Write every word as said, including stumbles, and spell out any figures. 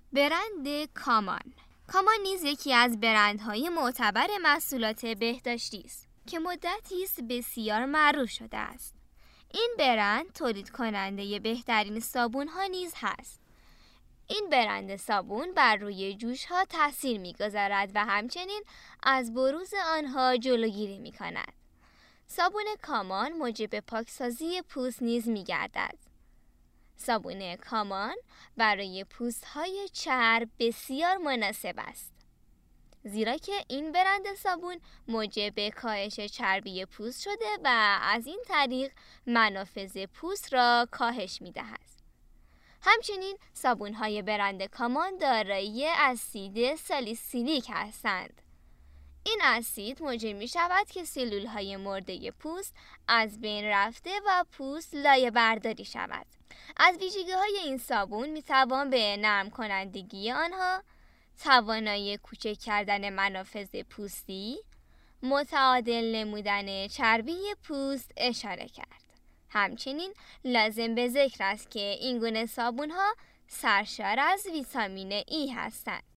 برند کامان. کامان نیز یکی از برندهای معتبر محصولات بهداشتی است که مدتی است بسیار معروف شده است. این برند تولید کننده بهترین صابون ها نیز هست. این برند صابون بر روی جوش ها تاثیر می‌گذارد و همچنین از بروز آنها جلوگیری می‌کند. صابون کامان موجب پاکسازی پوست نیز می‌گردد. صابون کامان برای پوست‌های چرب بسیار مناسب است، زیرا که این برند صابون موجب کاهش چربی پوست شده و از این طریق منافذ پوست را کاهش می‌دهد. همچنین صابون‌های برند کامان دارای اسید سالیسیلیک هستند. این اسید موجب می‌شود که سلول‌های مرده پوست از بین رفته و پوست لایه برداری شود. از ویژگی‌های این صابون می‌توان به نرم کنندگی آنها، توانایی کوچک کردن منافذ پوستی، متعادل نمودن چربی پوست اشاره کرد. همچنین لازم به ذکر است که این گونه صابون‌ها سرشار از ویتامین ای هستند.